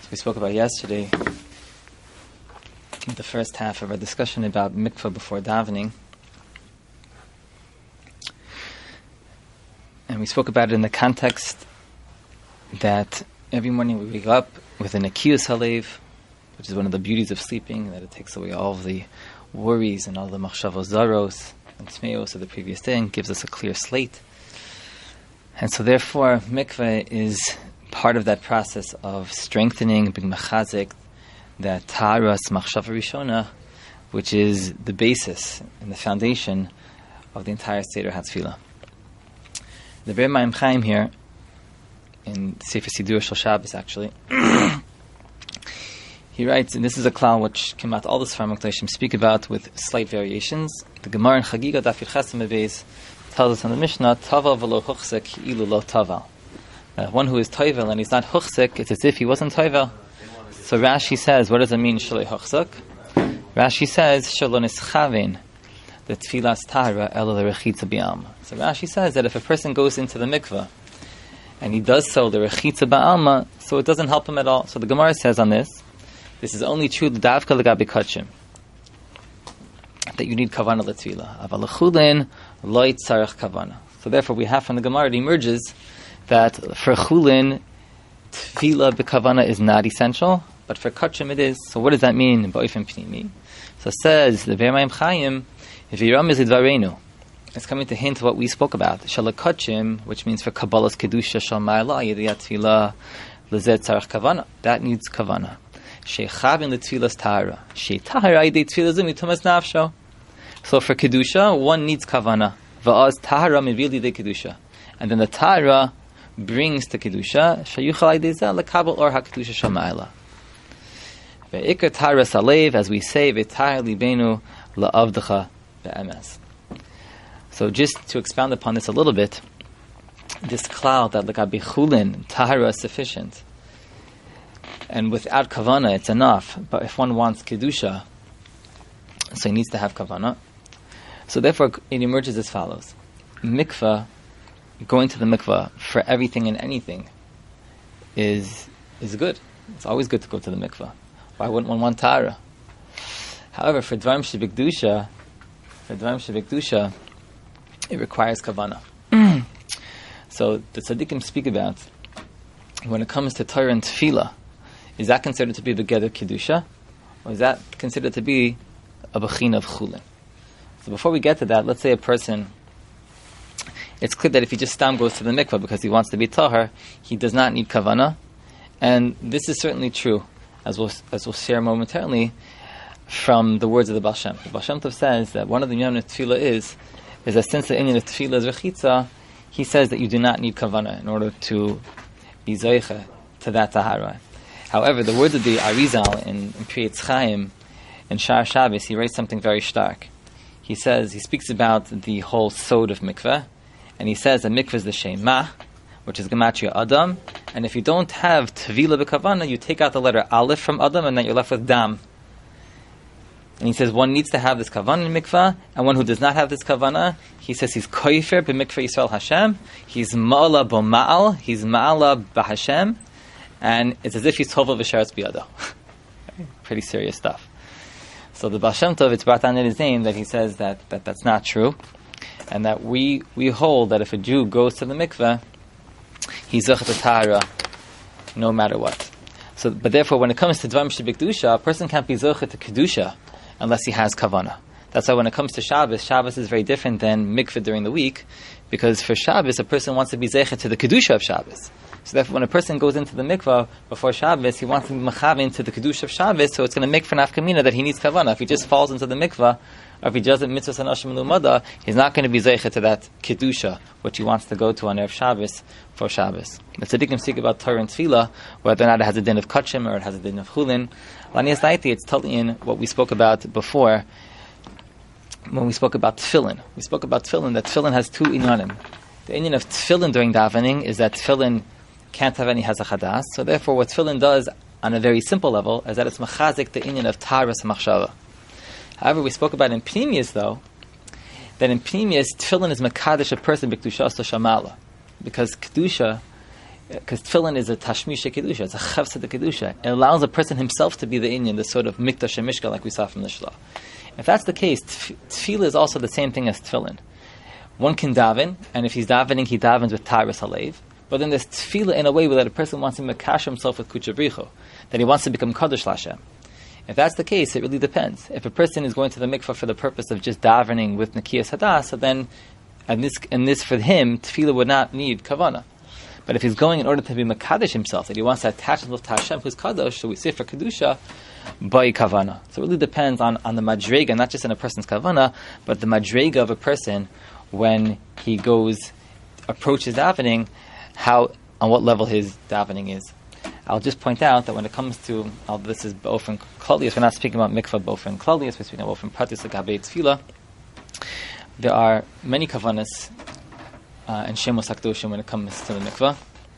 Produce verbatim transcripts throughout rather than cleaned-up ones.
We spoke about yesterday, the first half of our discussion about mikvah before davening. And we spoke about it in the context that every morning we wake up with an akiyus halev, which is one of the beauties of sleeping, that it takes away all of the worries and all the machshavos zaros and tmeos of the previous day and gives us a clear slate. And so therefore, mikvah is part of that process of strengthening, being mechazik, that taharas machshava rishona, which is the basis and the foundation of the entire Seder HaTfilah. The Rebbe Mayim Chaim here, in Sefer Sidur Shel Shabbos actually, he writes, and this is a klal which came out all the Sfarim HaKadoshim speak about with slight variations. The Gemara in Chagiga Daf Yud Ches Amud Beis tells us in the Mishnah, Taval v'lo huchsek ilu lo taval. Uh, one who is toivel and he's not huchsek, it's as if he wasn't toivel. So Rashi says, what does it mean, shalei huchsek? Rashi says, shalon ischavein, the tfilas tahara ela l'rechitza b'alma. So Rashi says that if a person goes into the mikveh and he does so the rechitza b'alma, so it doesn't help him at all. So the Gemara says on this, this is only true l'davka l'gabi kachim, that you need kavanah l'tfilah. Aval l'chulin lo yitzarech kavanah. So therefore we have from the Gemara, it emerges that for chulin, tefillah b'kavana is not essential, but for kachim it is. So what does that mean? Ba'ifim pnimi. So it says the Rebbe Mayim Chaim, v'yiram is idvarenu. It's coming to hint what we spoke about. Shalakachim, which means for kabbalas kedusha shal ma'ala yediyat tefillah lezet tzarech kavana. That needs kavana. Sheichavin letfilas tahara. Sheitahara yedei tefillah zumi tumas nafsho. So for kedusha, one needs kavana. Va'az tahara mivili de kedusha. And then the tahara brings to kedusha shayuchal aydezah lekabel or hakedusha shamayla. Ve'ikar tahara salev, as we say, ve'tahar libenu la'avdecha be'emes. So just to expound upon this a little bit, this cloud that lekabi chulin tahara is sufficient, and without kavana it's enough. But if one wants kedusha, so he needs to have kavana. So therefore, it emerges as follows: mikvah. Going to the mikvah for everything and anything is is good. It's always good to go to the mikvah. Why wouldn't one want tahara? However, for dvarim shebikdusha, for dvarim shebikdusha, it requires kavanah. So the tzaddikim speak about when it comes to Torah and tefillah, is that considered to be begeder kedusha, or is that considered to be a bechina of chulin? So before we get to that, let's say a person. It's clear that if he just stam goes to the mikvah because he wants to be tahar, he does not need kavanah, and this is certainly true, as we'll as we'll share momentarily from the words of the Baal Shem. The Baal Shem Tov says that one of the inyan of tefillah is is that since the inyan of tefillah is rechitza, he says that you do not need kavanah in order to be zoicha to that tahara. However, the words of the Arizal in, in Priyetz Chaim in Shar Shabbos, he writes something very stark. He says he speaks about the whole sod of mikveh. And he says that mikvah is the shema, which is gematria adam. And if you don't have tevila b'kavana, you take out the letter aleph from adam, and then you're left with dam. And he says one needs to have this kavana in mikvah, and one who does not have this kavana, he says he's koifer b'mikvah Yisrael Hashem, he's ma'ala b'ma'al, he's ma'ala b'Hashem, and it's as if he's tova v'sharetz b'yado. Pretty serious stuff. So the Baal Shem Tov, it's brought down in his name that he says that, that that's not true. And that we, we hold that if a Jew goes to the mikveh, he's zochet tahara, no matter what. So, but therefore, when it comes to dvarim shebikdusha, a person can't be zochet to kedusha unless he has kavana. That's why when it comes to Shabbos, Shabbos is very different than mikveh during the week, because for Shabbos, a person wants to be zochet to the kedusha of Shabbos. So therefore, when a person goes into the mikveh before Shabbos, he wants to be mechaven to the kedusha of Shabbos, so it's going to make for nafkamina that he needs kavana. If he just falls into the mikveh, or if he doesn't mitzvah sanashim lumada, he's not going to be zeicha to that kedusha, which he wants to go to on Erev Shabbos for Shabbos. The tzaddikim speak about Torah and tefillah, whether or not it has a din of kachim or it has a din of chulin. Lanias daiti, it's totally in what we spoke about before when we spoke about tefillin. We spoke about tefillin, that tefillin has two inyanim. The inyan of tefillin during davening is that tefillin can't have any hazachadas, so therefore what tefillin does on a very simple level is that it's machazik the inyan of taharas machshava. However, we spoke about in Pnimius, though, that in Pnimius, tefillin is makadosh a person b'kedusha to shamala, because kedusha because tefillin is a tashmisha kedusha, it's a chavsa de kedusha. It allows a person himself to be the inyan, the sort of mikdash and mishka, like we saw from the shlah. If that's the case, tef- tefillah is also the same thing as tefillin. One can daven, and if he's davening, he davens with taras halev. But then there's tefillah in a way that a person wants to makash himself with kuchabricho, that he wants to become kaddish Lashem. If that's the case, it really depends. If a person is going to the mikvah for the purpose of just davening with nekiyas hadas, so then, and this, and this for him, tefillah would not need kavanah. But if he's going in order to be makadosh himself, that he wants to attach himself to Hashem, who's kadosh, so we say for kedusha, by kavana. So it really depends on, on the madrega, not just in a person's kavana, but the madrega of a person when he goes, approaches davening, how, on what level his davening is. I'll just point out that when it comes to, uh, this is Bofen Klalius, we're not speaking about mikvah Bofen Klalius, we're speaking about Bofen Pratis Agabei Tefillah. There are many kavanas uh, and Shemos HaKadoshim when it comes to the mikvah.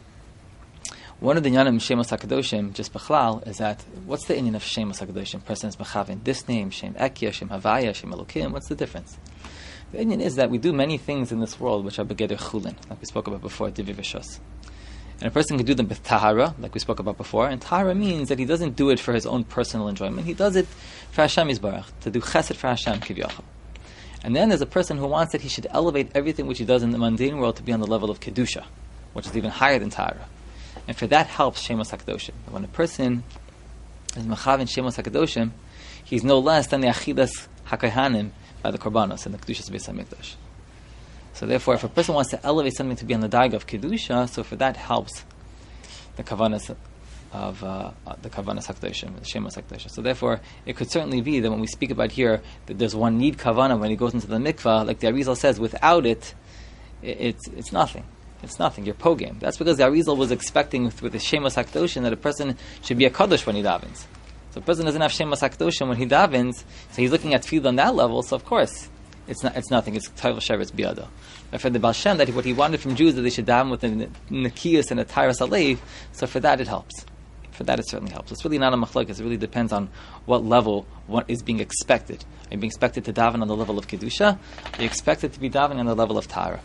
One of the Yanim Shemos HaKadoshim, just Bechlal, is that, what's the inyan of Shemos HaKadoshim? Person is Mechavin, this name, Shem Ekya, Shem Havaya, Shem Elokim, what's the difference? The inyan is that we do many things in this world which are begeder chulin, like we spoke about before, Divi Vishos. And a person can do them with tahara, like we spoke about before. And tahara means that he doesn't do it for his own personal enjoyment. He does it for Hashem Yisbarach, to do chesed for Hashem Kivyachal. And then there's a person who wants that he should elevate everything which he does in the mundane world to be on the level of kedusha, which is even higher than tahara. And for that helps Shemos HaKadoshim. When a person is mechav in Shemos HaKadoshim, he's no less than the achidas HaKohanim by the korbanos and the kedushas Beis HaMikdash. So therefore, if a person wants to elevate something to be on the daig of kedusha, so for that helps the kavanas of uh, the kavanas hakdoshim, the shemos hakdoshim. So therefore, it could certainly be that when we speak about here that there's one need kavana when he goes into the mikvah, like the Arizal says, without it, it it's it's nothing. It's nothing. You're pogam. That's because the Arizal was expecting with, with the shemos hakdoshim that a person should be a kaddish when he davens. So a person doesn't have shemos hakdoshim when he davens, so he's looking at tefillah on that level. So of course. It's not. It's nothing. It's Tayvel Sheretz Biado. But for the Baal Shem, that what he wanted from Jews that they should daven with a nekiyas and a Tyrus Alev. So for that, it helps. For that, it certainly helps. It's really not a machlokes. It really depends on what level what is being expected. Are you being expected to daven on the level of kedusha? Are you expected to be davening on the level of Tara?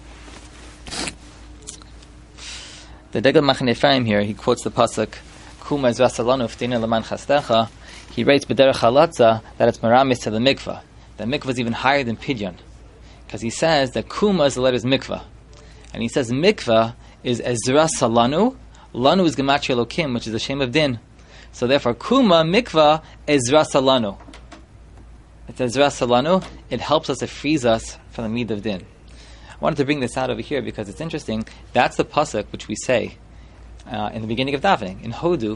The Degel Machaneh Ephraim here, he quotes the pasuk Kuma Ezra Salanu Fteina Leman Chastecha. He writes B'derech Halatza that it's maramis to the mikvah. That mikvah is even higher than pidyon, because he says that kuma is the letters mikvah, and he says mikvah is Ezra Salanu. Lanu is Gematria Elokim, which is the shame of din. So therefore, kuma mikvah Ezra Salanu. It's Ezra Salanu. It helps us. It frees us from the mid of din. I wanted to bring this out over here because it's interesting. That's the pasuk which we say uh, in the beginning of davening in Hodu.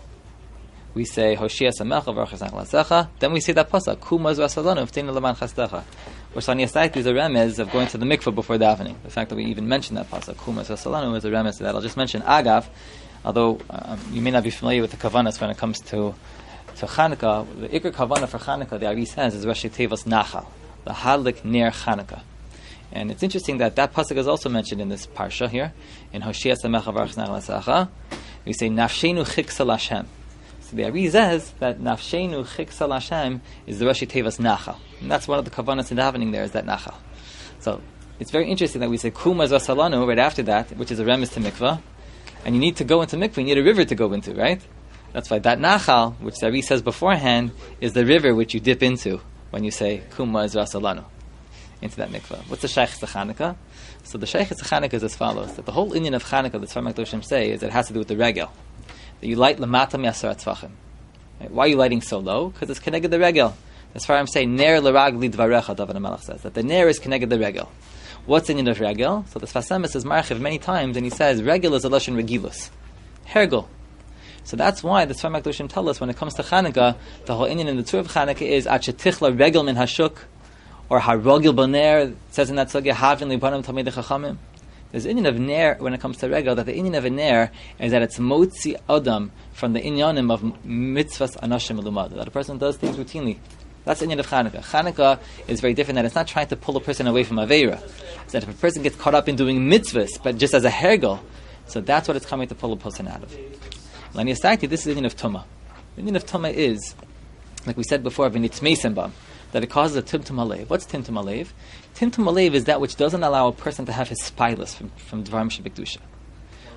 We say Hoshia Samecha V'Archas Nachlasecha. Then we say that pasuk Kuma Ezra Salanu V'Teinu Leman Chastecha, which on Yasayt is a remez of going to the mikveh before davening. The fact that we even mention that pasuk Kuma Ezra Salanu is a remez to that. I'll just mention Agav, although um, you may not be familiar with the kavanas when it comes to to Chanukah. The ikar kavana for Chanukah, the Ari says, is Rashi Tevos Nachal, the Hadlik Ner Chanukah. And it's interesting that that pasuk is also mentioned in this parsha here in Hoshia Samecha V'Archas Nachlasecha. We say Nafshenu Chiksal Hashem. So the Ari says that Nafshenu Chiksal Hashem is the Rashi Tevas Nachal. And that's one of the kavanas in davening there, is that Nachal. So it's very interesting that we say Kuma Ezra Salanu right after that, which is a remiss to mikvah. And you need to go into mikvah, you need a river to go into, right? That's why that Nachal, which the Ari says beforehand, is the river which you dip into when you say Kuma Ezra Salanu, into that mikvah. What's the Shaykh to Chanukah? So the Shaykh to Chanukah is as follows, that the whole inyan of Chanukah, the Tzvar Makdoshim say, is that it has to do with the regel. That you light lamata mi'asar tzvachim. Right? Why are you lighting so low? Because it's connected the regel. As far as I'm saying, ner l'ragli dvarecha, David HaMelech says, that the ner is connected the regel. What's in of regel? So the Sfas Emes says marchiv many times, and he says regel is a lashon regilus, hergel. So that's why the Tzvar Makdoshim tell us when it comes to Chanukah, the whole inyan in the Tzur of Chanukah is at shetichla regel min hashuk, or harogil b'ner. It says in that sugya havin libanim talmidei chachamim. There's inyan of ner when it comes to regel, that the inyan of a ner is that it's motzi adam from the inyanim of mitzvahs anashim elumad, that a person does things routinely. That's the inyan of Chanukah. Chanukah is very different, that it's not trying to pull a person away from Aveira. It's that if a person gets caught up in doing mitzvahs, but just as a hergel, so that's what it's coming to pull a person out of. Lani Asakti, this is the inyan of Tumah. The inyan of Tumah is, like we said before, v'nitzmeisembam, that it causes a timtum alev. What's timtum alev? Timtum alev is that which doesn't allow a person to have his spilus from, from dvarim shebekdusha.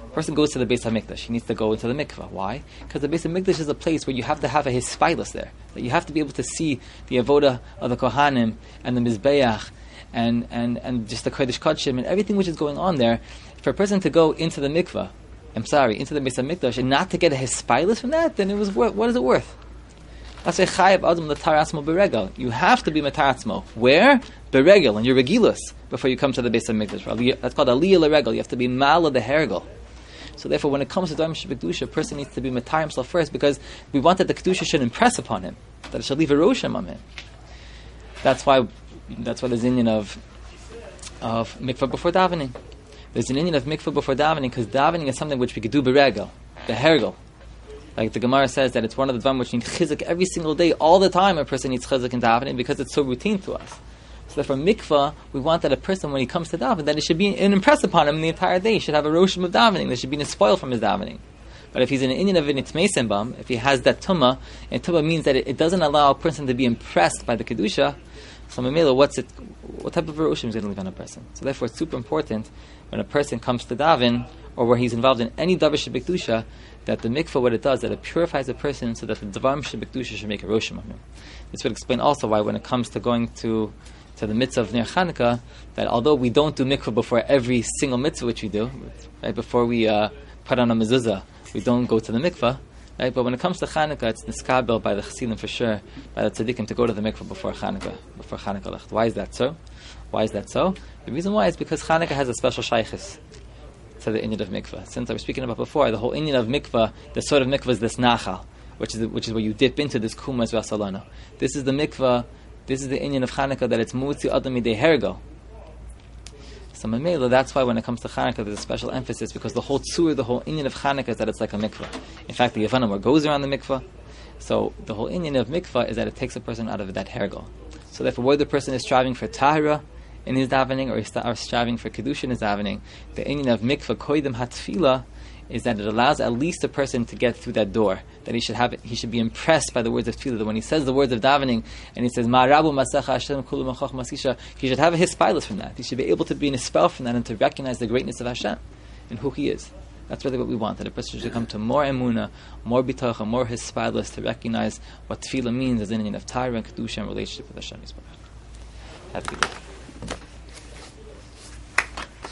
A person goes to the Beis HaMikdash, he needs to go into the mikvah. Why? Because the Beis HaMikdash is a place where you have to have a hispilus there. That you have to be able to see the avoda of the Kohanim and the Mizbeach and, and, and just the Kodesh Kodshim and everything which is going on there. For a person to go into the mikvah, I'm sorry, into the Beis HaMikdash and not to get a hispilus from that, then it was worth, what is it worth? That's a chayav adam l'tar atzmo beregel. You have to be matar atzmo. Where? Beregel, and you're regilus before you come to the Beis HaMikdash. That's called aliyah l'regel. You have to be mala the hergel. So therefore, when it comes to Dvarim Shebekdusha, a person needs to be matar himself first, because we want that the kedusha should impress upon him, that it should leave a rosham on him. That's why. That's why there's an Indian of of mikvah before davening. There's an Indian of mikvah before davening, because davening is something which we could do beregel, the hergel. Like the Gemara says that it's one of the dvarim which need chizuk every single day, all the time. A person needs chizuk in davening because it's so routine to us. So therefore, mikvah, we want that a person, when he comes to daven, that it should be an impress upon him the entire day. He should have a roshim of davening. There should be a spoil from his davening. But if he's in an Indian of an itzmeisembam, if he has that tumah, and tumah means that it, it doesn't allow a person to be impressed by the kedusha. So Mamela, what's it? What type of roshim is going to leave on a person? So therefore, it's super important when a person comes to daven, or where he's involved in any davar shebekdusha, that the mikvah, what it does, that it purifies a person so that the dvarim shebekdusha should make a roshim on him. This would explain also why, when it comes to going to to the mitzvah of Ner Chanukah, that although we don't do mikvah before every single mitzvah which we do, right before we uh, put on a mezuzah, we don't go to the mikvah, right? But when it comes to Chanukah, it's niskabel by the Chassidim for sure, by the tzaddikim, to go to the mikvah before Chanukah, before Chanukah Lecht. Why is that so? Why is that so? The reason why is because Chanukah has a special shaykhis to the inyan of mikvah. Since I was speaking about before, the whole inyan of mikvah, the sort of mikvah is this nachal, which is which is where you dip into this kumas v'asalana. This is the mikvah. This is the inyan of Chanukah, that it's mutzi adam midei hergo. So Mamela, that's why when it comes to Chanukah, there's a special emphasis, because the whole tzur, the whole inyan of Chanukah is that it's like a mikvah. In fact, the Yavanim where goes around the mikvah. So the whole inyan of mikvah is that it takes a person out of that hergo. So therefore, whether the person is striving for tahara in his davening, or he's striving for kedusha in his davening, the inyan of mikvah koydem hatfila is that it allows at least a person to get through that door. That he should have it, he should be impressed by the words of tefillah. That when he says the words of davening and he says Ma'arabu Masacha Hashem Kulu Machach Masisha, he should have a hispilus from that. He should be able to be in a spell from that and to recognize the greatness of Hashem and who He is. That's really what we want. That a person should come to more emuna, more bitacha, more hispilus, to recognize what tefillah means as an inyan of Torah and kedusha and relationship with Hashem. Have a good day.